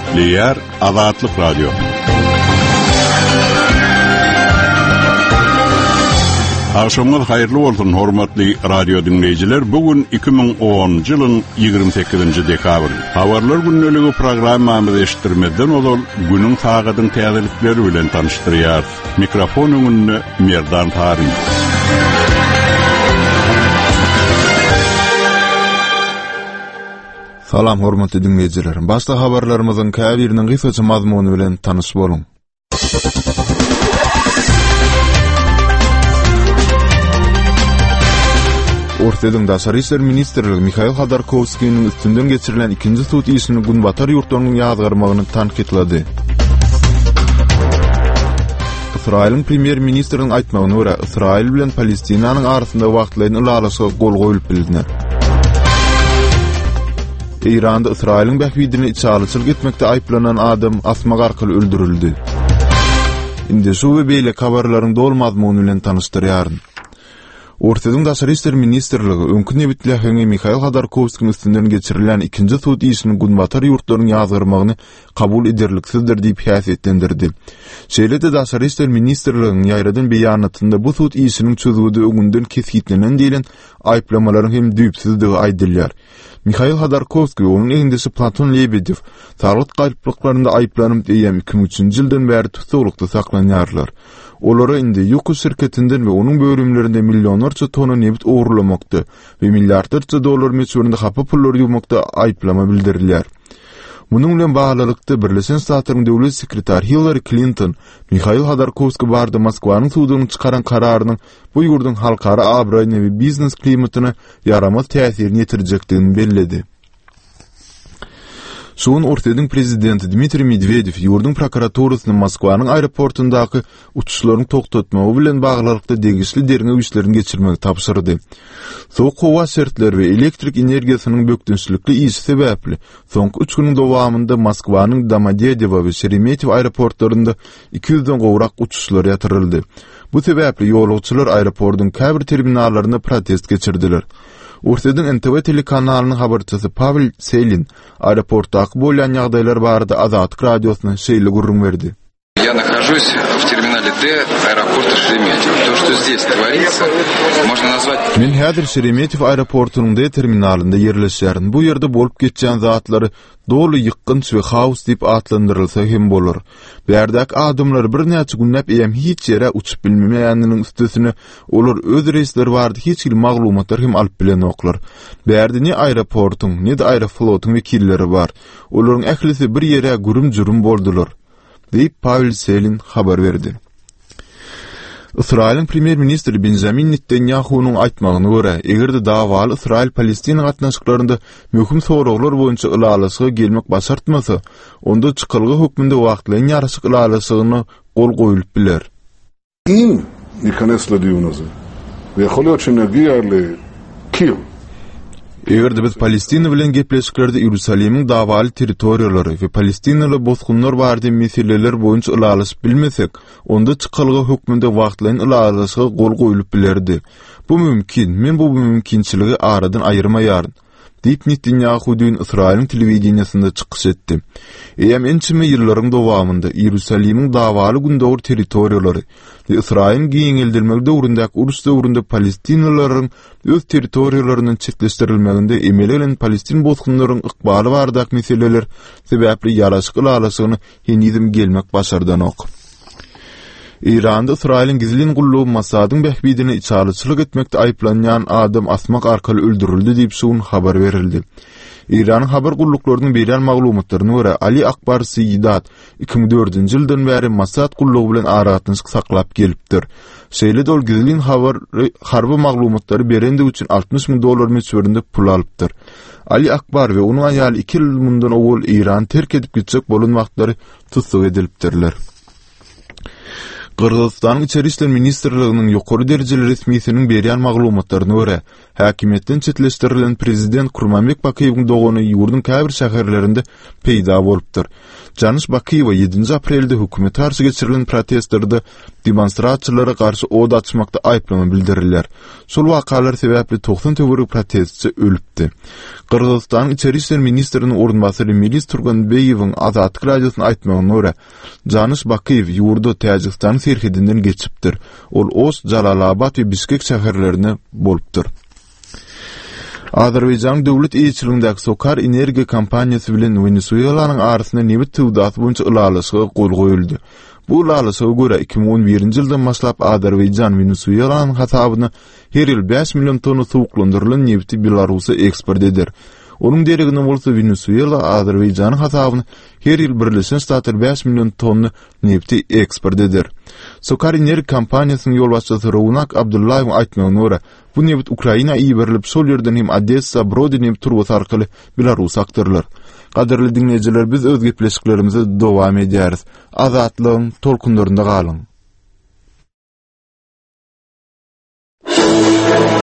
Diýär Azatlyk Radio. Aşamlar hayırlı bolsun hormatly radio dinleyijiler. Bugün 2010-njy ýylyň 28-nji dekabr. Habarlar günneligi programmamyzy eşitdirmeden olal günüň taýgadyň täzelikleri bilen tanıştyrýar. Mikrofon öňünde Merdan Taryň. Salam hormatly dinleyijiler. Başda habarlarymyzyň käbiriniň gysgaça mazmuny bilen tanyş boluň. Ortadan Daşary işler ministrligi Mikhail Khodorkovskyň üstünden geçirilen ikinji sud işini Günbatar ýurtlarynyň ýazgarmagyny tanqidlady. İsrail'in premier ministriniň aýtmagyna görä, İsrail bilen Palestinanyň arasynda wagtlaryň ulalaşyga gol goýulyp bilinýär. İranda İsrail'in bähbidini içalyçylyk etmekde aýplanan adam asmak arkaly öldürildi. Indi şu we beýle habarlaryň dolmazmuny bilen tanıştyrýaryn. Ortadan Daşary işler ministrligi öňkü nebitlähini Mikhail Khodorkovskyň üstünden geçirilen ikinji sud işini Günbatar ýurtlarynyň ýazgarmagyny kabul ederliksizdir diýip häsiýetlendirdi. Şeýle-de Daşary işler ministrliginiň ýaýradan beýanatynda bu sud işiniň çözüldigi öňünden kesgitlenen diýilen aýplamalaryň hem düýpsizligi aýdylýar. Mikhail Khodorkovsky onuň eňdesi Platon Lebedev tarlyk gaýplyklaryna aýplanyp diýen 2003-nji ýyldan bäri tutuklukda saklanýarlar. Olara indi ýoku şirketinden we onuň bölümlerinde millionlarça tona nebit oğurlamakda we milliardarça dolar meçhurunda hapa pullar ýumakda aýplama bildirilýär. Munun bilen baglykda Birleşen Ştatlaryň döwlet sekretary Hillary Clinton Mikhail Khodorkovsky barada Moskwanyň sudyny çykaran kararynyň bu ýurdun halkara abraýyna we biznes klimatyna ýaramaz täsirini ýetirjekdigini belledi. Şuň ortadan prezidenti Dmitri Medvedev ýurdun prokuraturasyny Moskwanyň aeroportundaky uçuşlaryny toktatmagy bilen baglykda degişli derňe işlerini geçirmegi tapşyrdy. Soğuk hova şertleri ve elektrik energiýasynyň bökdünçlikli işi sebäpli soňky 3 güniň dowamında Moskwanyň Domodedowo we Sheremetyevo aeroportlarynda 200-den gowrak uçuşlar ýatyryldy. Bu sebäpli ýolguçylar aeroportyň käbir terminallaryna protest geçirdiler. Ortadan NTV telekanalynyň habarçysy Pavel Selin aeroportdaky bolan ýagdaýlar barada Azatlyk radiosyna şeýle gurrun berdi. Я нахожусь в терминале Д аэропорта Шереметьево. То, что здесь творится, можно назвать... Men häzir Şeremetyevo aeroportunyň D terminalynda ýerleşýärin. Bu ýerde bolup geçýän zatlary dolu ýykgynç we haus diýip atlandyrylsa hem bolar. Bärdäki adamlar bir näçe günnäp eýem hiç ýere uçup bilmeýäniniň üstesine olar öz reisleri bardy hiç bir maglumatlar hem alyp bilen oklar. Bärde ne aeroportuň, ne de aeroflotyň wekilleri bar. Olaryň ählisi bir ýere gürüm-jürüm boldular. Deyip Pavel Selin habar verdi. İsrail'in premier ministri Benjamin Netanyahu'nun aýtmagyna görä, egerde dawaly İsrail Palestina gatnaşyklarynda möhüm soraglar boýunça ulalaşyga gelmek başartmasa, onda çykylgy hökmünde wagtlaryň ýaraşyk ulalaşygyna gol goýulyp biler. אם ניכנס לדיון הזה, ויכול להיות שנגיע לקיר. Egerde biz Palestina bilen gepleşiklerde Ýerusalimyň dawaly territoriýalary we Palestinaly bozgunlar bardy meseleler boýunça ulalaşyp bilmesek, onda çykylgy hökmünde wagtlaryň ulalaşyga gol goýulyp bilerdi. Bu mümkin, men bu mümkinçiligi aradan aýyrmaýaryn. Diýip Netanyahu dün İsrail'in telewizionyasynda çykyş etdi. Eýem ençime ýyllaryň dowamında Ýerusalimiň dawaly gündäwr territoriýalary we İsrail giňeldilmegi döwründe urus döwründe Palestinalaryň öz territoriýalarynyň çetleşdirilmeginde emelen Palestin bozgunlaryň ykbaly bardak meseleler sebäpli ýaraşyk ulalaşygyny henizim gelmek başardan ok. İranda İsrail'in gizlin gulluğu Mossad'ın bähbidini içalyçylyk etmekde aýplanýan adam asmak arkaly öldürildi diýip şuň habar verildi. İran habar gulluklarynyň berýän maglumatlaryna görä Ali Akbar Seyyidat 2004-nji ýyldan bäri Mossad gullugy bilen aragatynşyk saklap gelipdir. Şeýle-de ol gizlin harby maglumatlary berende üçin $60,000 meçhurunda pul alypdyr. Ali Akbar we onuň aýaly 2 ýyl mundan owul İran terk edip gitjek bolan wagtlary tutsak edilipdirler. Qırgızstan İçeri işler Ministerliğinin ýokary derejeli resmisiniň berýän maglumatlaryna görä, häkimetden çetleşdirilen prezident Kurmanbek Bakiýewiň dogany ýurdun käbir şäherlerinde peýda bolupdyr. Janyş Bakiýew 7 aprelde hökümet karşı geçirilen protestlarda demonstratsiýalara karşı od açmakda aýplama bildirilýär. Şol wakalar sebäpli 90 töweri protestçi ölüpdi. Qırgızstan İçeri işler Ministeriniň orunbasary Melis Turganbeýewiň Azatlyk radiosyna aýtmagyna görä, Janyş Bakiýew ýurdu Täjikistan serhedinden geçipdir. Ol Ost, Jalalabad we Bişkek şäherlerine bolupdyr. Azerbaýjan döwlet eýçiligindäki Sokar Energiýa kompaniýasy bilen Wenesuelanyň arasynda nebit töwdaty boýunça ulalyşyga gol goýuldy. Bu ulalyşyga görä 2011-nji ýyldan başlap Azerbaýjan Wenesuelanyň hasabyna her ýyl 5 million tonna suwuklandyrylan nebiti Belarusa eksport eder. Onun derегine bolsa Venezuela Azerbaýjanyň hasabyna her ýyl Birleşen Ştatlar 5 million tonna nebiti eksport eder. Sokar Energy kompaniýasynyň ýol başçysy Rounak Abdullaýew aýtmagyna görä, bu nebit Ukraina iýberilip şol ýerden hem Odessa, Brody nebit turbasy arkaly Belarusa aktarylýar. Gaderli dinleýijiler, biz öz gepleşiklerimizi dowam edýäris. Azatlygyň tolkunlarynda galyň.